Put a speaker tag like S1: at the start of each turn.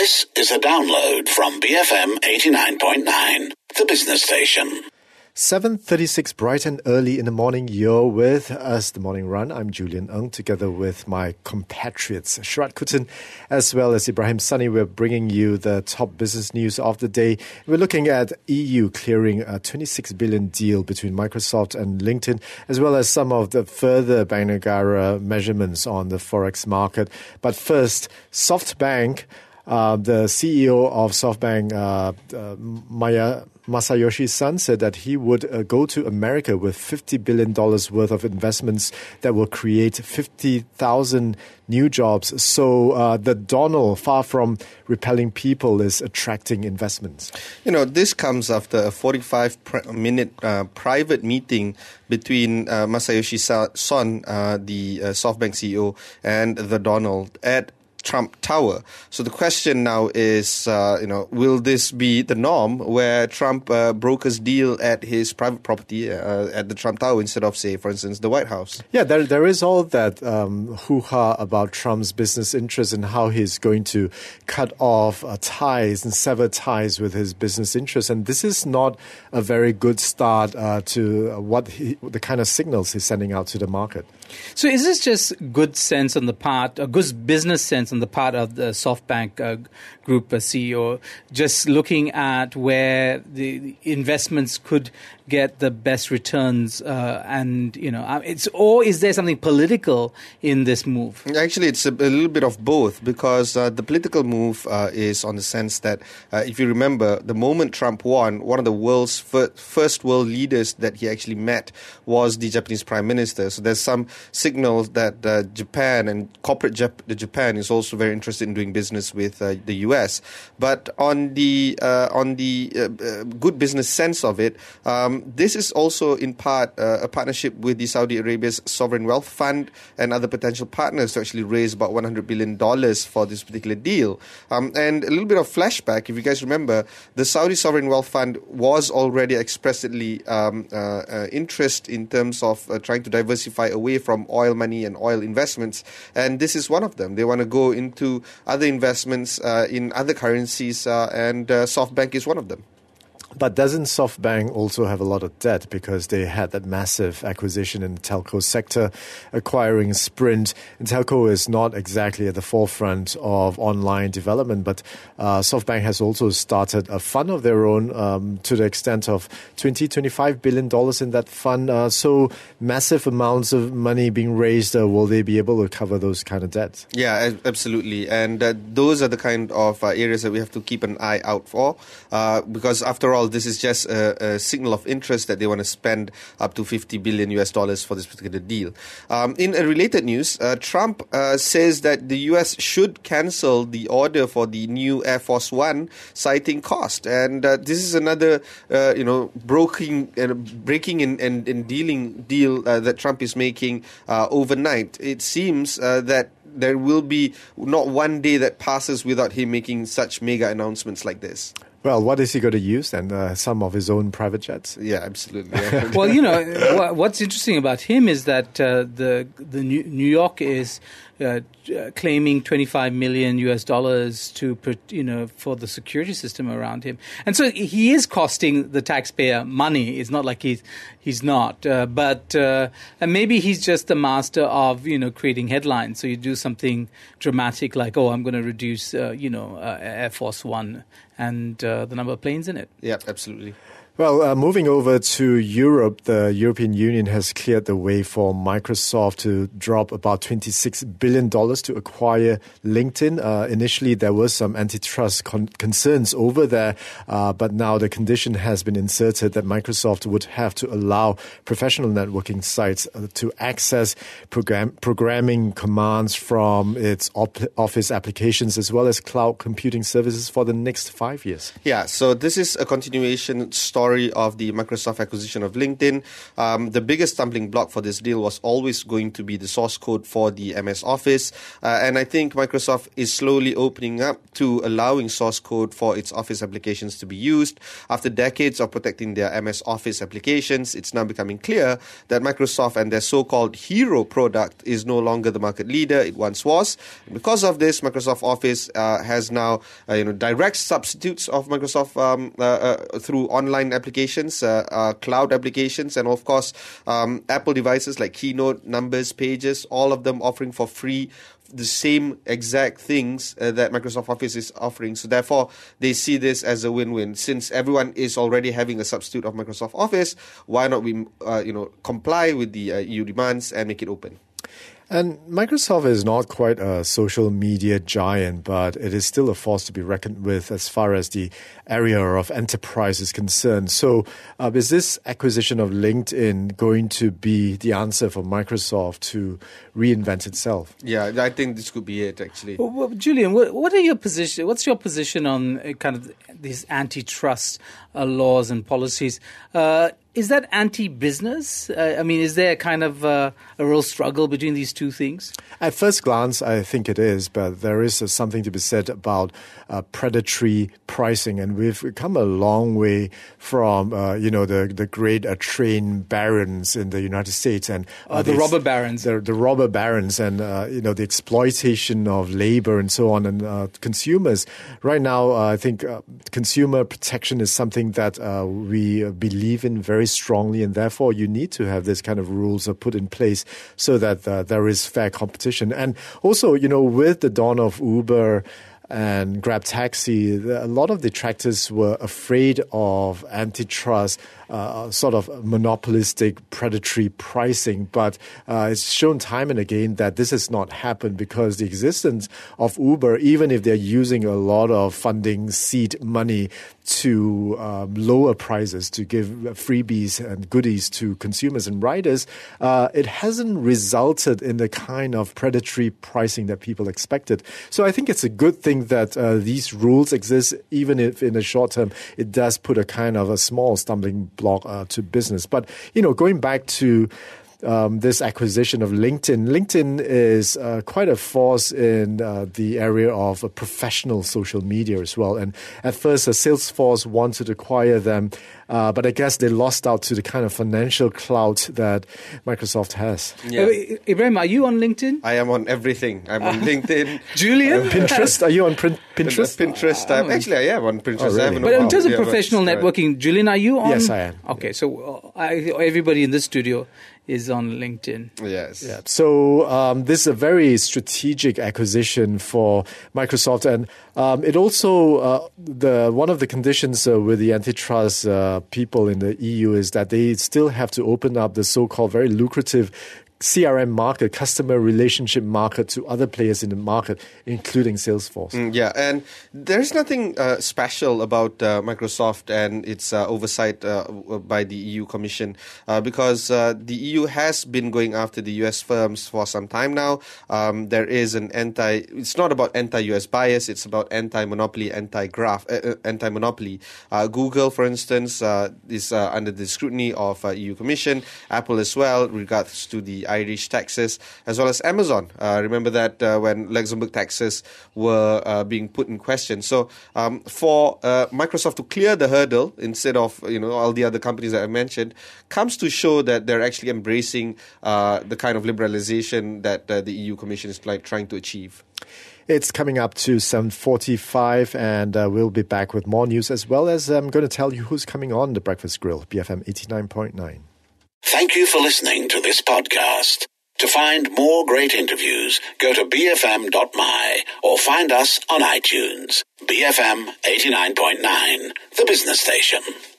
S1: This is a download from BFM 89.9, the business station.
S2: 7:36 bright and early in the morning. You're with us, The Morning Run. I'm Julian Ng, together with my compatriots, Sharath Kuttan, as well as Ibrahim Sunny. We're bringing you the top business news of the day. We're looking at EU clearing a $26 billion deal between Microsoft and LinkedIn, as well as some of the further Bank Negara measurements on the Forex market. But first, SoftBank, the CEO of SoftBank, Masayoshi Son, said that he would go to America with $50 billion worth of investments that will create 50,000 new jobs. So the Donald, far from repelling people, is attracting investments.
S3: You know, this comes after a 45-minute private meeting between Masayoshi Son, the SoftBank CEO, and the Donald at Trump Tower. So the question now is, will this be the norm where Trump brokers deal at his private property at the Trump Tower instead of, say, for instance, the White House?
S2: Yeah, there is all that hoo-ha about Trump's business interests and how he's going to cut off ties and sever ties with his business interests. And this is not a very good start to the kind of signals he's sending out to the market.
S4: So is this just good sense on the part, or good business sense on the part of the SoftBank Group CEO, just looking at where the investments could get the best returns, or is there something political in this move?
S3: Actually, it's a little bit of both, because the political move is on the sense that, if you remember, the moment Trump won, one of the world's first world leaders that he actually met was the Japanese Prime Minister. So there's some signals that Japan and corporate Japan is also very interested in doing business with the US. But on the good business sense of it, this is also in part a partnership with the Saudi Arabia's Sovereign Wealth Fund and other potential partners to actually raise about $100 billion for this particular deal. And a little bit of flashback, if you guys remember, the Saudi Sovereign Wealth Fund was already expressly interest in terms of trying to diversify away from oil money and oil investments. And this is one of them. They want to go into other investments in other currencies, and SoftBank is one of them.
S2: But doesn't SoftBank also have a lot of debt, because they had that massive acquisition in the telco sector, acquiring Sprint? And telco is not exactly at the forefront of online development, but SoftBank has also started a fund of their own to the extent of $25 billion in that fund. So massive amounts of money being raised. Will they be able to cover those kind of debts?
S3: Yeah, absolutely. And those are the kind of areas that we have to keep an eye out for, because after all, this is just a signal of interest that they want to spend up to $50 billion for this particular deal. In a related news, Trump says that the U.S. should cancel the order for the new Air Force One, citing cost. And this is another, breaking and dealing deal that Trump is making overnight. It seems that there will be not one day that passes without him making such mega announcements like this.
S2: Well, what is he going to use then? Some of his own private jets?
S3: Yeah, absolutely.
S4: Well, what's interesting about him is that the New York is claiming $25 million to for the security system around him, and so he is costing the taxpayer money. It's not like he's not, but and maybe he's just the master of creating headlines. So you do something dramatic like, I'm going to reduce Air Force One and the number of planes in it.
S3: Yeah, absolutely.
S2: Well, moving over to Europe, the European Union has cleared the way for Microsoft to drop about $26 billion to acquire LinkedIn. Initially, there were some antitrust concerns over there, but now the condition has been inserted that Microsoft would have to allow professional networking sites to access programming commands from its Office applications as well as cloud computing services for the next 5 years.
S3: Yeah, so this is a continuation story story of the Microsoft acquisition of LinkedIn. The biggest stumbling block for this deal was always going to be the source code for the MS Office. And I think Microsoft is slowly opening up to allowing source code for its Office applications to be used. After decades of protecting their MS Office applications, it's now becoming clear that Microsoft and their so-called hero product is no longer the market leader it once was. And because of this, Microsoft Office has now direct substitutes of Microsoft through online applications, cloud applications, and of course Apple devices like Keynote, Numbers, Pages, all of them offering for free the same exact things that Microsoft Office is offering. So therefore, they see this as a win-win. Since everyone is already having a substitute of Microsoft Office, why not we comply with the EU demands and make it open?
S2: And Microsoft is not quite a social media giant, but it is still a force to be reckoned with as far as the area of enterprise is concerned. So is this acquisition of LinkedIn going to be the answer for Microsoft to reinvent itself?
S3: Yeah, I think this could be it, actually.
S4: Well, Julian, what are your position? What's your position on kind of these antitrust laws and policies? Is that anti-business? I mean, is there kind of a real struggle between these two things?
S2: At first glance, I think it is, but there is something to be said about predatory pricing, and we've come a long way from the great train barons in the United States and
S4: the robber barons,
S2: the robber barons, and the exploitation of labor and so on, and consumers. Right now, I think consumer protection is something that we believe in very strongly, and therefore you need to have this kind of rules put in place so that there is fair competition. And also, with the dawn of Uber and Grab Taxi, a lot of detractors were afraid of antitrust, sort of monopolistic, predatory pricing. But it's shown time and again that this has not happened, because the existence of Uber, even if they're using a lot of funding, seed money to lower prices, to give freebies and goodies to consumers and riders, it hasn't resulted in the kind of predatory pricing that people expected. So I think it's a good thing that these rules exist, even if in the short term it does put a kind of a small stumbling block to business. But, going back to this acquisition of LinkedIn. LinkedIn is quite a force in the area of professional social media as well. And at first, Salesforce wanted to acquire them, but I guess they lost out to the kind of financial clout that Microsoft has.
S3: Yeah.
S4: Ibrahim, are you on LinkedIn?
S3: I am on everything. I'm on LinkedIn.
S4: Julian?
S2: Pinterest? Are you on Pinterest?
S3: Pinterest. Actually, I am on Pinterest.
S2: Oh, really?
S3: I haven't
S4: But in terms of
S3: yeah,
S4: professional networking, Julian, are you on?
S2: Yes, I am.
S4: Okay, so everybody in this studio is on LinkedIn.
S3: Yes.
S2: Yeah. So this is a very strategic acquisition for Microsoft, and it also one of the conditions with the antitrust people in the EU is that they still have to open up the so-called very lucrative CRM market, customer relationship market, to other players in the market, including Salesforce.
S3: Yeah, and there's nothing special about Microsoft and its oversight by the EU Commission because the EU has been going after the US firms for some time now. There is it's not about anti-US bias, it's about anti-monopoly, anti-monopoly. Google, for instance, is under the scrutiny of EU Commission, Apple as well, regards to the Irish taxes, as well as Amazon. Remember that when Luxembourg taxes were being put in question. So for Microsoft to clear the hurdle instead of all the other companies that I mentioned, comes to show that they're actually embracing the kind of liberalization that the EU Commission is trying to achieve.
S2: It's coming up to 7:45, and we'll be back with more news, as well as I'm going to tell you who's coming on The Breakfast Grill, BFM 89.9.
S1: Thank you for listening to this podcast. To find more great interviews, go to bfm.my or find us on iTunes. BFM 89.9, the business station.